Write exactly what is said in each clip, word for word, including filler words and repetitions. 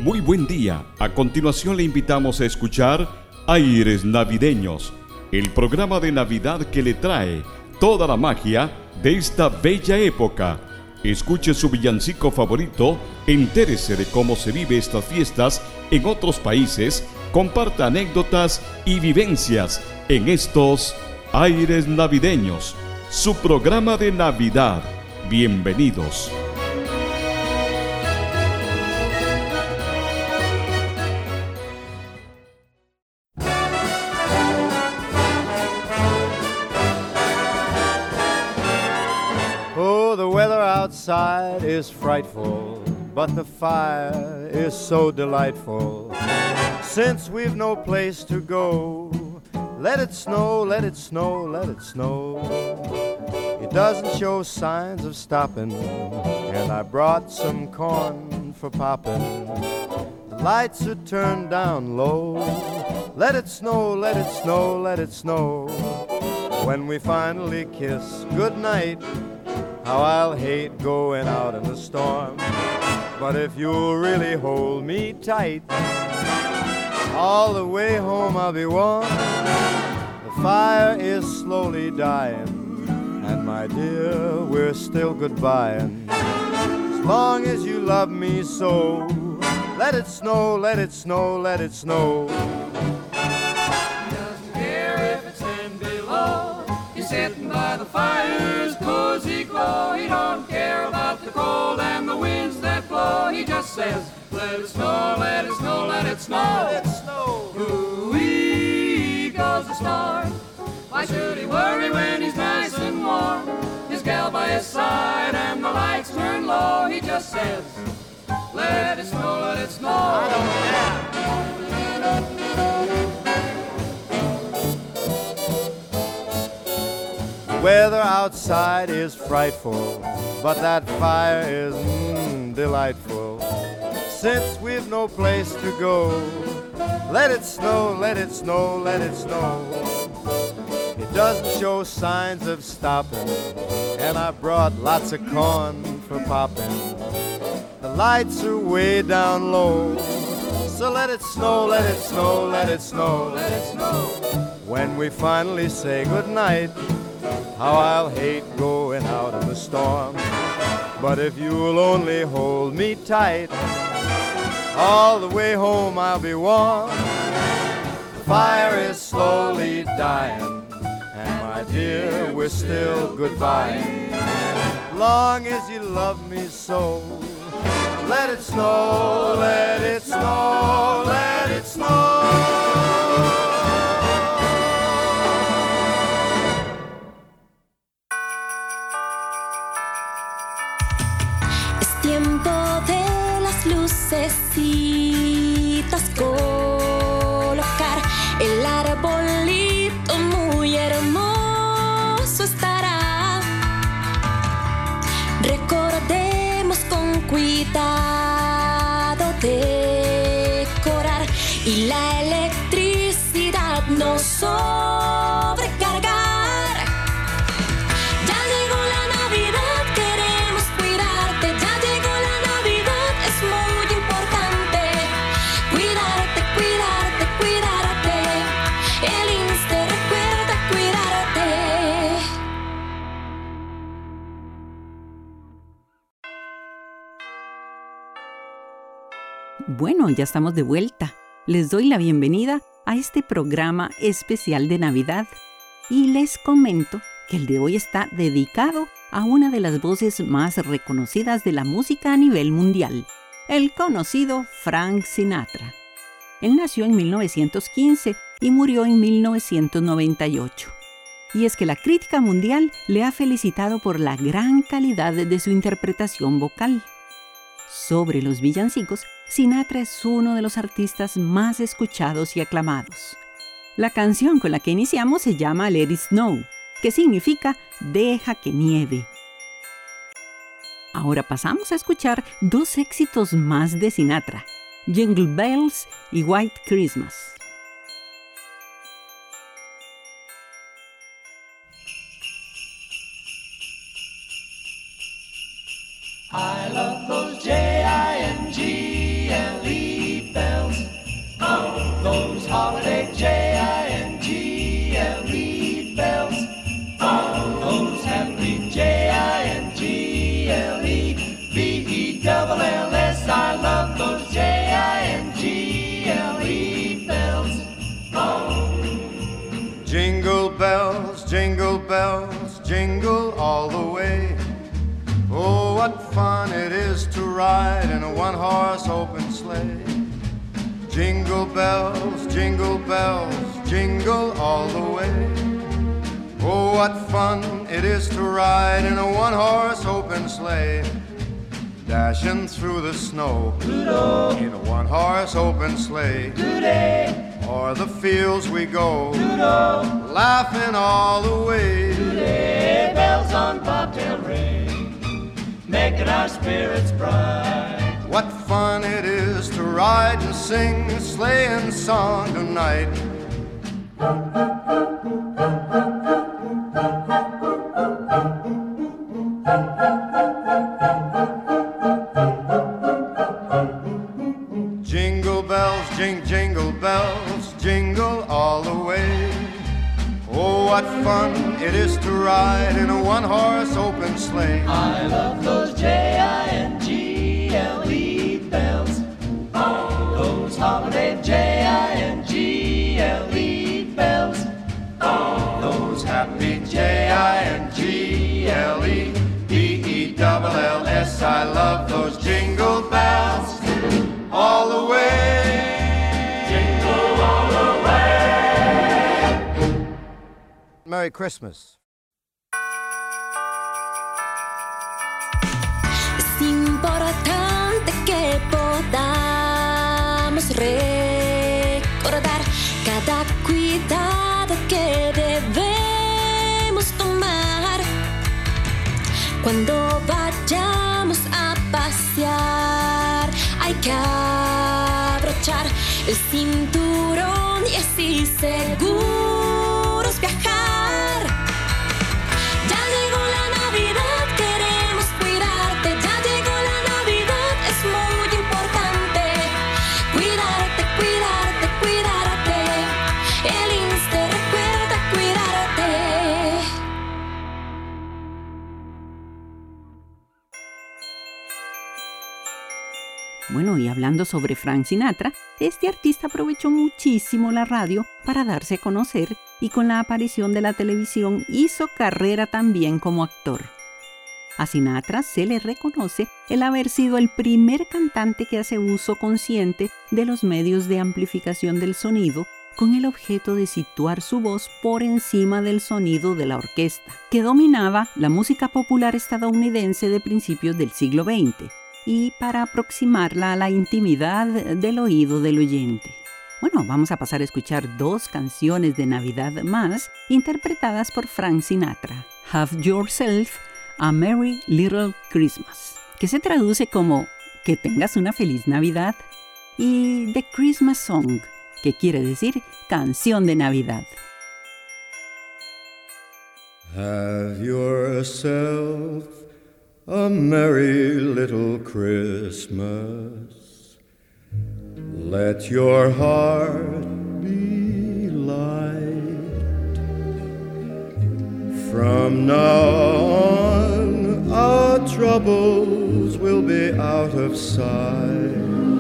Muy buen día. A continuación le invitamos a escuchar Aires Navideños, el programa de Navidad que le trae toda la magia de esta bella época. Escuche su villancico favorito, entérese de cómo se vive estas fiestas en otros países, comparta anécdotas y vivencias en estos Aires Navideños, su programa de Navidad. Bienvenidos. Outside is frightful, but the fire is so delightful. Since we've no place to go, let it snow, let it snow, let it snow. It doesn't show signs of stopping, and I brought some corn for popping. The lights are turned down low. Let it snow, let it snow, let it snow. When we finally kiss goodnight, how I'll hate going out in the storm. But if you'll really hold me tight, all the way home I'll be warm. The fire is slowly dying, and my dear, we're still goodbying. As long as you love me so, let it snow, let it snow, let it snow. He doesn't care if it's ten below. He's sitting by the fire's cozy glow. He don't care about the cold and the winds that blow. He just says, let it snow, let it snow, let it snow. Let it snow. Ooh-wee goes the star. Why should he worry when he's nice and warm? His gal by his side and the lights turn low. He just says, let it snow, let it snow. I don't care. The weather outside is frightful, but that fire is mm, delightful. Since we've no place to go, let it snow, let it snow, let it snow. It doesn't show signs of stopping, and I brought lots of corn for popping. The lights are way down low, so let it snow, let it snow, let it snow, let it snow. When we finally say goodnight, how I'll hate going out in the storm. But if you'll only hold me tight, all the way home I'll be warm. The fire is slowly dying, and my dear, we're still goodbye. Long as you love me so, let it snow, let it snow, let it snow. Tiempo de las lucecitas, colocar el arbolito muy hermoso estará. Recordemos con cuidado decorar y la electricidad no sobrecargar. Ya llegó la Navidad, queremos cuidarte. Ya llegó la Navidad, es muy importante. Cuidarte, cuidarte, cuidarte. El INSTE recuerda cuidarte. Bueno, ya estamos de vuelta. Les doy la bienvenida a este programa especial de Navidad y les comento que el de hoy está dedicado a una de las voces más reconocidas de la música a nivel mundial, el conocido Frank Sinatra. Él nació en mil novecientos quince y murió en mil novecientos noventa y ocho. Y es que la crítica mundial le ha felicitado por la gran calidad de su interpretación vocal. Sobre los villancicos, Sinatra es uno de los artistas más escuchados y aclamados. La canción con la que iniciamos se llama Let It Snow, que significa Deja que nieve. Ahora pasamos a escuchar dos éxitos más de Sinatra, Jingle Bells y White Christmas. I love those J I N G L E what fun it is to ride in a one-horse open sleigh. Jingle bells, jingle bells, jingle all the way. Oh, what fun it is to ride in a one-horse open sleigh. Dashing through the snow Doodle. In a one-horse open sleigh. Doodle. O'er the fields we go Doodle. Laughing all the way. Doodle. Bells on bobtail ring, making our spirits bright. What fun it is to ride and sing a sleighing song tonight. Jingle bells, jing, jingle bells, jingle all the way. Oh, what fun it is to ride in a one-horse open sleigh. I love those J I N G L E bells. Oh, those holiday J I N G L E bells. Oh, those happy J I N G L E B E double L S. I love those jingle bells all the way. jingle all the way. Merry Christmas. Es importante que podamos recordar cada cuidado que debemos tomar cuando vayamos a pasear. Hay que abrochar el cinturón y así seguros viajar. Ya llegó la Navidad, queremos cuidarte. Ya llegó la Navidad, es muy importante. Cuidarte, cuidarte, cuidarte. El INSTE recuerda cuidarte. Bueno, y hablando sobre Frank Sinatra, este artista aprovechó muchísimo la radio para darse a conocer y con la aparición de la televisión hizo carrera también como actor. A Sinatra se le reconoce el haber sido el primer cantante que hace uso consciente de los medios de amplificación del sonido con el objeto de situar su voz por encima del sonido de la orquesta, que dominaba la música popular estadounidense de principios del siglo veinte, y para aproximarla a la intimidad del oído del oyente. Bueno, vamos a pasar a escuchar dos canciones de Navidad más interpretadas por Frank Sinatra. Have Yourself a Merry Little Christmas, que se traduce como que tengas una feliz Navidad, y The Christmas Song, que quiere decir canción de Navidad. Have yourself a merry little Christmas. Let your heart be light. From now on, our troubles will be out of sight.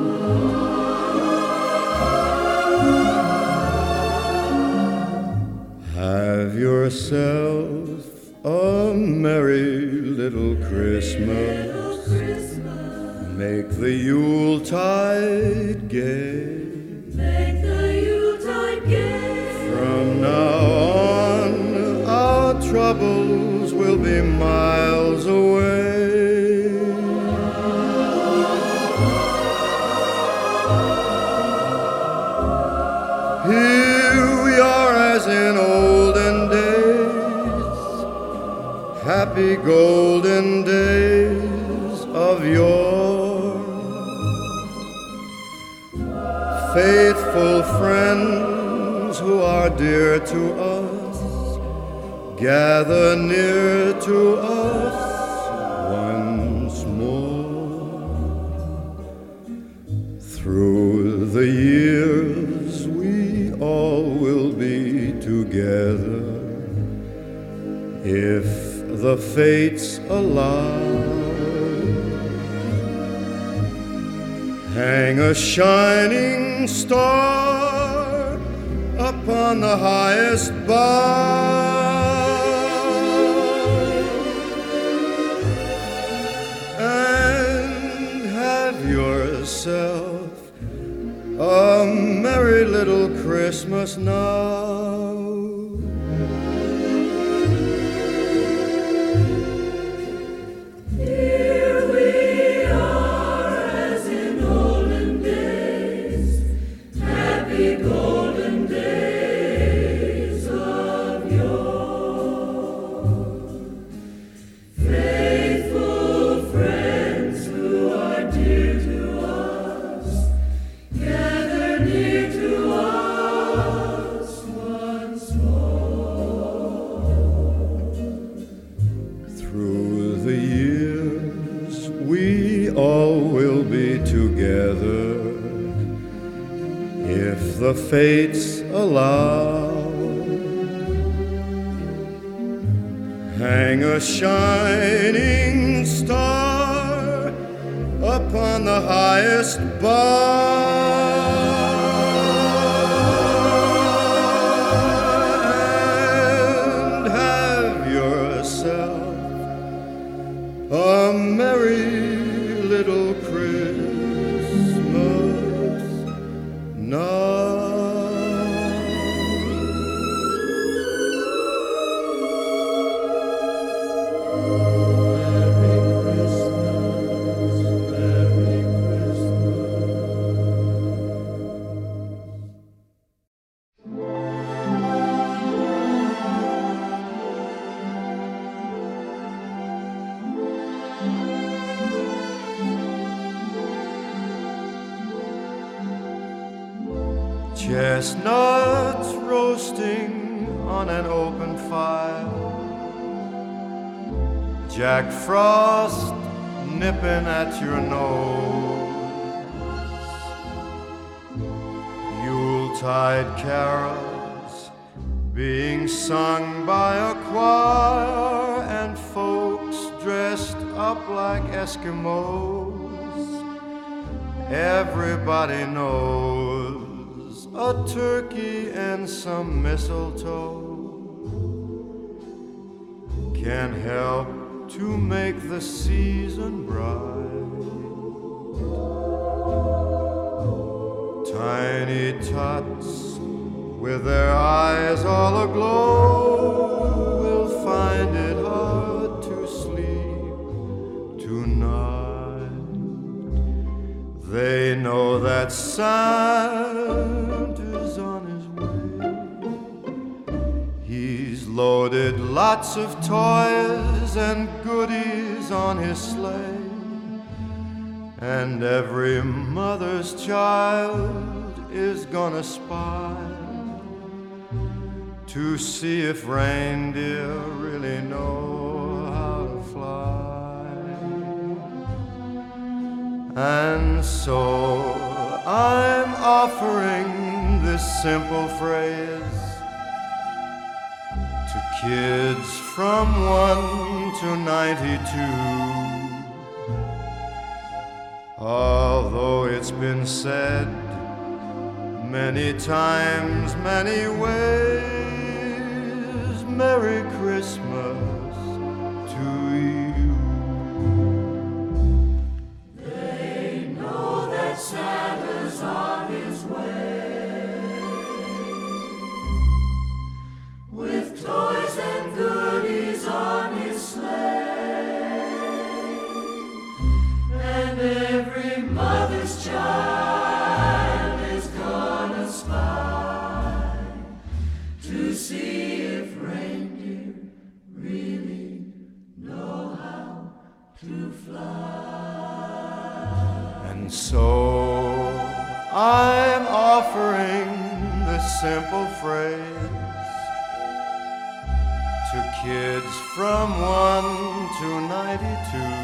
Have yourself a merry little Christmas. Make the Yuletide gay. Make the Yuletide gay. From now on, our troubles will be miles away. Here we are as in olden days, happy golden days of yore. Faithful friends who are dear to us, gather near to us once more. Through the years we all will be together, if the fates allow. Hang a shining star upon the highest bough, little Christmas now. Here we are as in olden days, happy golden days of yore. Faithful friends who are dear to us, gather near to us once more. Through the years we all will be together, if the fates allow. Hang a shining star upon the highest bar, and have yourself a merry little Christmas now. Chestnuts roasting on an open fire, Jack Frost nipping at your nose, Yuletide carols being sung by a choir, and folks dressed up like Eskimos. Everybody knows a turkey and some mistletoe can help to make the season bright. Tiny tots with their eyes all aglow will find it hard to sleep tonight. They know that Santa's on his way. He's loaded lots of toys and goodies on his sleigh, and every mother's child is gonna spy to see if reindeer really know how to fly. And so I'm offering this simple phrase to kids from one to ninety-two. Although it's been said many times, many ways, Merry Christmas to you. They know that Santa's on his way, with toys and goodies on his sleigh, and every mother's child is gonna spy to see if reindeer really know how to fly. And so I'm offering this simple phrase to kids from one to ninety-two.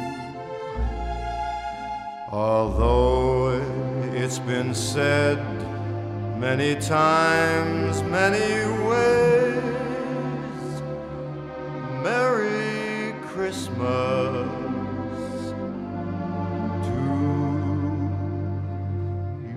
Although it's been said many times, many ways, Merry Christmas to you.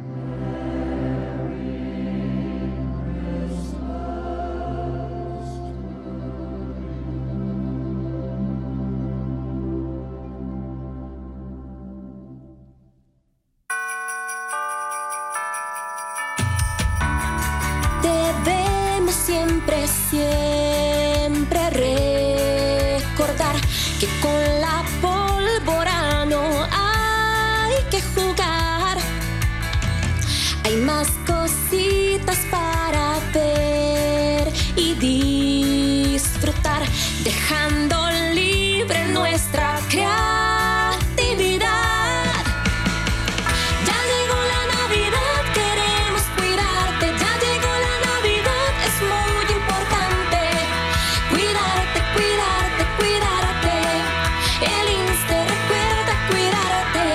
creatividad. Ya llegó la Navidad, queremos cuidarte. Ya llegó la Navidad, es muy importante. Cuidarte, cuidarte, cuidarte. El I N S S te recuerda cuidarte.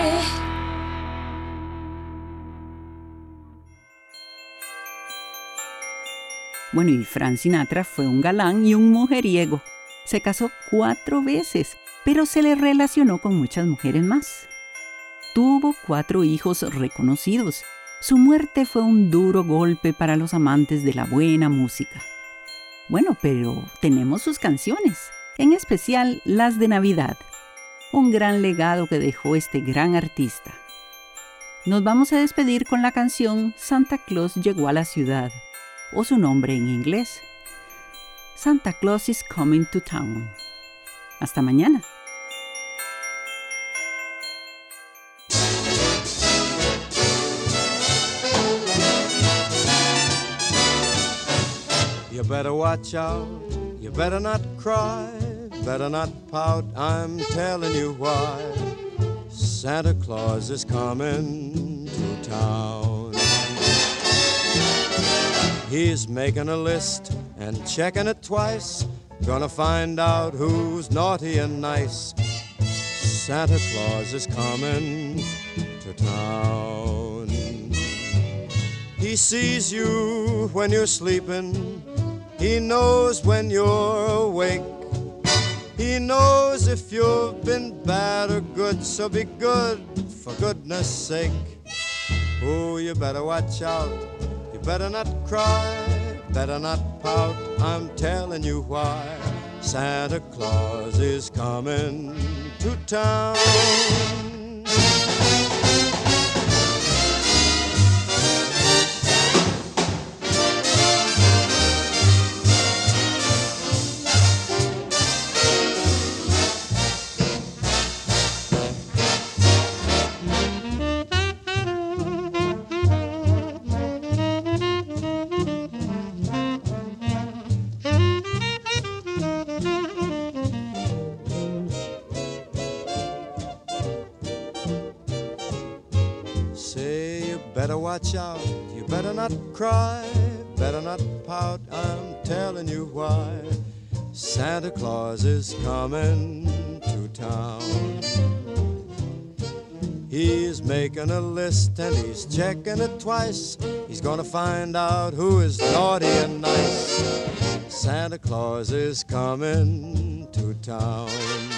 Bueno, y Frank Sinatra fue un galán y un mujeriego. Se casó cuatro veces, pero se le relacionó con muchas mujeres más. Tuvo cuatro hijos reconocidos. Su muerte fue un duro golpe para los amantes de la buena música. Bueno, pero tenemos sus canciones, en especial las de Navidad. Un gran legado que dejó este gran artista. Nos vamos a despedir con la canción Santa Claus llegó a la ciudad, o su nombre en inglés, Santa Claus is coming to town. Hasta mañana. You better watch out, you better not cry, better not pout, I'm telling you why. Santa Claus is coming to town. He's making a list and checking it twice, gonna find out who's naughty and nice. Santa Claus is coming to town. He sees you when you're sleeping, he knows when you're awake. He knows if you've been bad or good, so be good for goodness sake. Oh, you better watch out, you better not cry, better not pout, I'm telling you why. Santa Claus is coming to town. Better watch out, you better not cry, better not pout, I'm telling you why. Santa Claus is coming to town. He's making a list and he's checking it twice. He's gonna find out who is naughty and nice. Santa Claus is coming to town.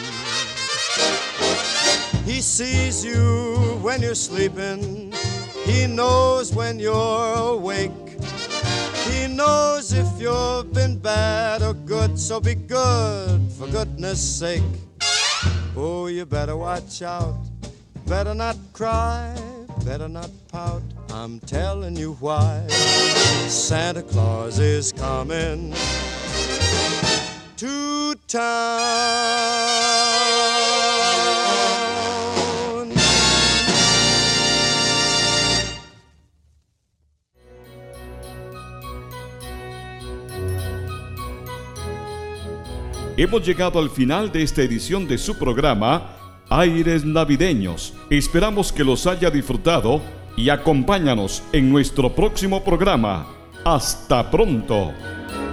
He sees you when you're sleeping, he knows when you're awake. He knows if you've been bad or good, so be good for goodness sake. Oh, you better watch out, better not cry, better not pout, I'm telling you why. Santa Claus is coming to town. Hemos llegado al final de esta edición de su programa Aires Navideños. Esperamos que los haya disfrutado y acompáñanos en nuestro próximo programa. ¡Hasta pronto!